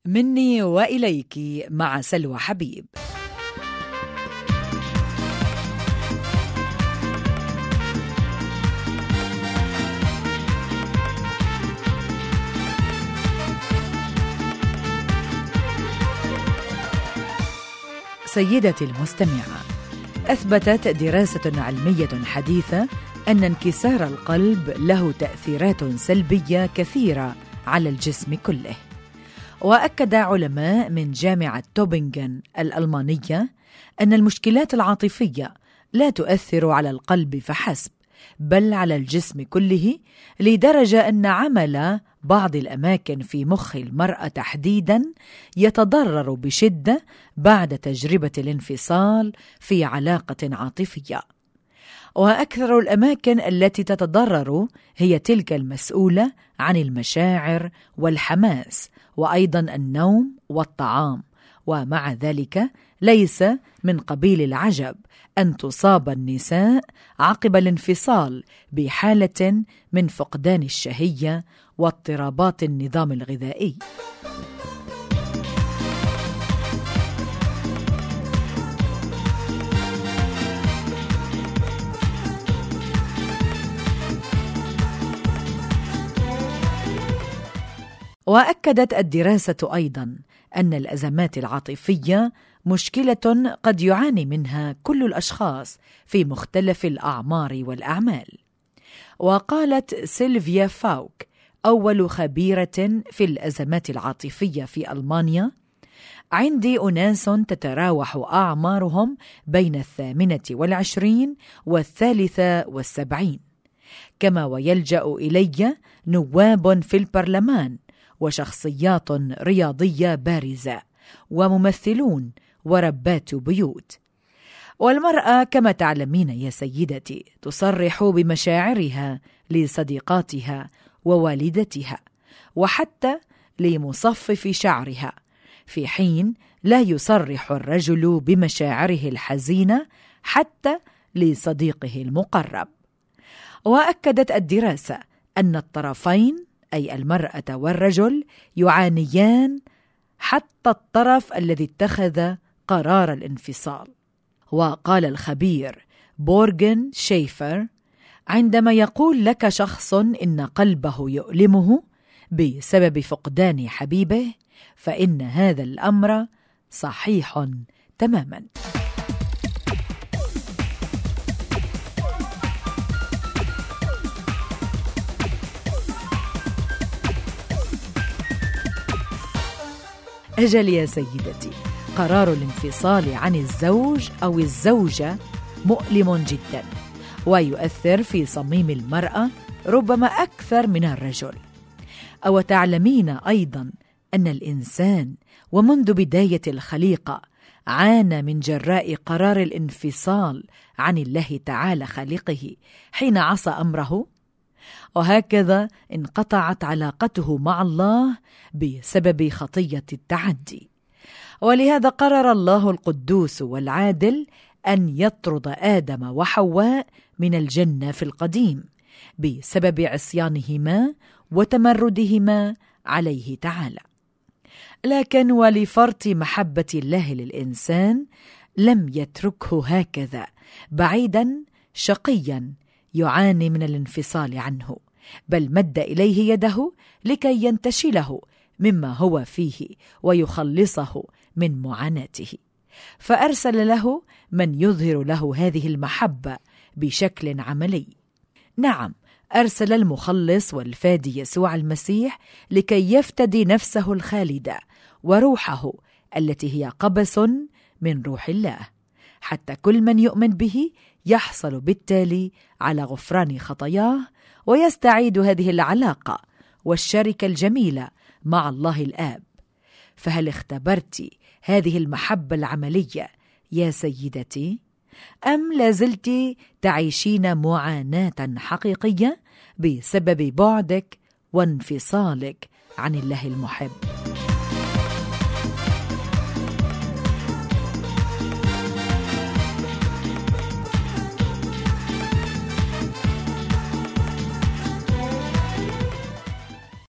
مني وإليك مع سلوى حبيب. سيدتي المستمعة، أثبتت دراسة علمية حديثة أن انكسار القلب له تأثيرات سلبية كثيرة على الجسم كله. وأكد علماء من جامعة توبنغن الألمانية أن المشكلات العاطفية لا تؤثر على القلب فحسب، بل على الجسم كله، لدرجة أن عمل بعض الأماكن في مخ المرأة تحديداً يتضرر بشدة بعد تجربة الانفصال في علاقة عاطفية. وأكثر الأماكن التي تتضرر هي تلك المسؤولة عن المشاعر والحماس، وأيضاً النوم والطعام. ومع ذلك ليس من قبيل العجب أن تصاب النساء عقب الانفصال بحالة من فقدان الشهية واضطرابات النظام الغذائي. وأكدت الدراسة أيضاً أن الأزمات العاطفية مشكلة قد يعاني منها كل الأشخاص في مختلف الأعمار والأعمال. وقالت سيلفيا فاوك، أول خبيرة في الأزمات العاطفية في ألمانيا: عندي أناس تتراوح أعمارهم بين 28 و73، كما ويلجأ إلي نواب في البرلمان وشخصيات رياضية بارزة وممثلون وربات بيوت. والمرأة كما تعلمين يا سيدتي تصرح بمشاعرها لصديقاتها ووالدتها وحتى لمصفف شعرها، في حين لا يصرح الرجل بمشاعره الحزينة حتى لصديقه المقرب. وأكدت الدراسة أن الطرفين، أي المرأة والرجل، يعانيان حتى الطرف الذي اتخذ قرار الانفصال. وقال الخبير بورغن شيفر: عندما يقول لك شخص إن قلبه يؤلمه بسبب فقدان حبيبه، فإن هذا الأمر صحيح تماماً. أجل يا سيدتي، قرار الانفصال عن الزوج أو الزوجة مؤلم جدا، ويؤثر في صميم المرأة ربما أكثر من الرجل. أو تعلمين أيضا أن الإنسان ومنذ بداية الخليقة عانى من جراء قرار الانفصال عن الله تعالى خالقه حين عصى أمره، وهكذا انقطعت علاقته مع الله بسبب خطية التعدي. ولهذا قرر الله القدوس والعادل أن يطرد آدم وحواء من الجنة في القديم بسبب عصيانهما وتمردهما عليه تعالى. لكن ولفرط محبة الله للإنسان لم يتركه هكذا بعيدا شقيا يعاني من الانفصال عنه، بل مد إليه يده لكي ينتشله مما هو فيه ويخلصه من معاناته، فأرسل له من يظهر له هذه المحبة بشكل عملي. نعم، أرسل المخلص والفادي يسوع المسيح لكي يفتدي نفسه الخالدة وروحه التي هي قبس من روح الله، حتى كل من يؤمن به يحصل بالتالي على غفران خطاياه ويستعيد هذه العلاقة والشركة الجميلة مع الله الآب. فهل اختبرت هذه المحبة العملية يا سيدتي؟ أم لازلت تعيشين معاناة حقيقية بسبب بعدك وانفصالك عن الله المحب؟